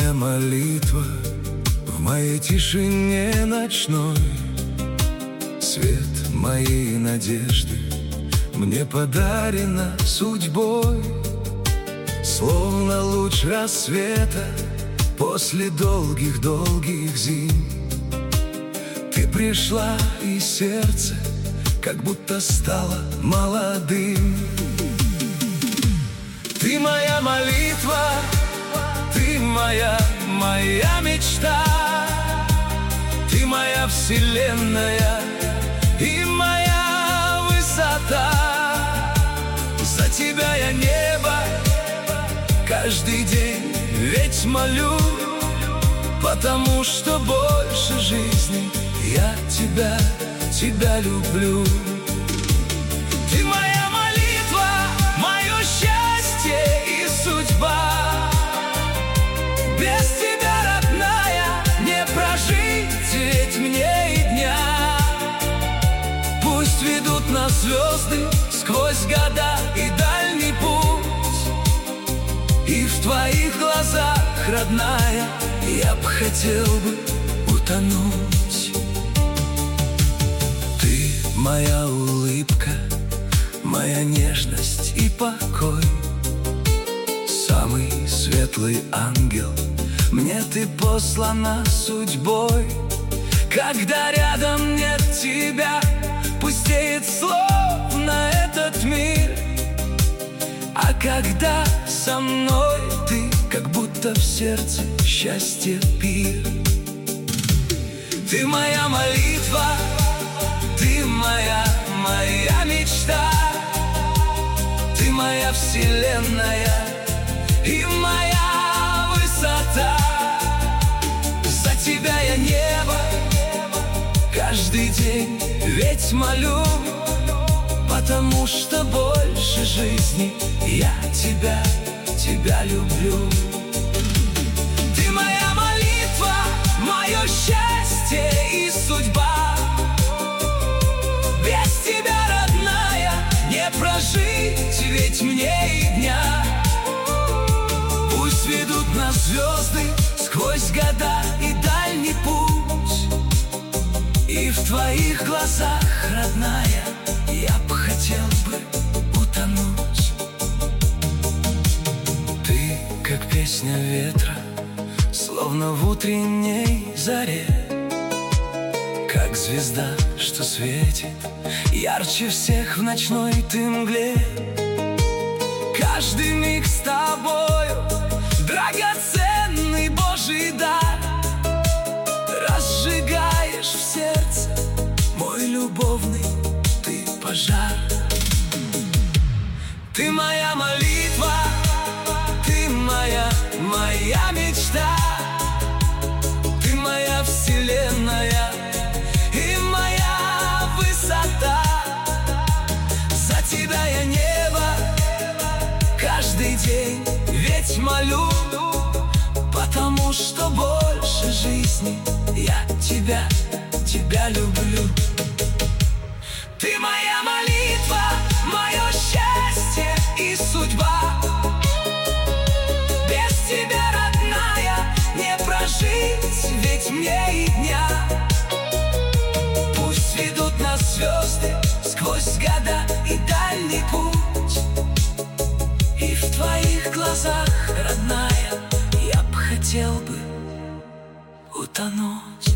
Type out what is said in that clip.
моя молитва в моей тишине ночной, свет моей надежды мне подарена судьбой. Словно луч рассвета после долгих-долгих зим, ты пришла, и сердце как будто стало молодым. Ты моя молитва, ты моя мечта, ты моя вселенная и моя высота. За тебя я небо каждый день ведь молю, потому что больше жизни я тебя люблю. Ты моя молитва, мое счастье и судьба. Без тебя, родная, не прожить ведь мне и дня. Пусть ведут нас звезды сквозь года и дальний путь, и в твоих глазах, родная, я б хотел бы утонуть. Ты моя улыбка, моя нежность и покой, самый светлый ангел, мне ты послана судьбой. Когда рядом нет тебя, пустеет словно этот мир, а когда со мной ты, как будто в сердце счастье пир. Ты моя молитва, ты моя мечта, ты моя вселенная и моя высота. За тебя я небо каждый день ведь молю, потому что больше жизни я тебя люблю. Ты моя молитва, мое счастье и судьба. Без тебя, родная, не прожить ведь мне и дня. Пусть ведут нас звезды сквозь года и дальний путь, и в твоих глазах, родная, я б хотел бы утонуть. Ты, как песня ветра, словно в утренней заре, как звезда, что светит ярче всех в ночной ты мгле. Каждый миг с тобою драгоценный Божий дар, разжигаешь в сердце мой любовный ты пожар. Ты моя молитва, ты моя мечта, ты моя вселенная и моя высота. За тебя я небо каждый день ведь молю, потому что больше жизни я тебя люблю. Ты моя молитва, мое счастье и судьба. Без тебя, родная, не прожить ведь мне и дня. Пусть ведут нас звезды сквозь года и дальний путь, и в твоих глазах, родная, я б хотел бы утонуть.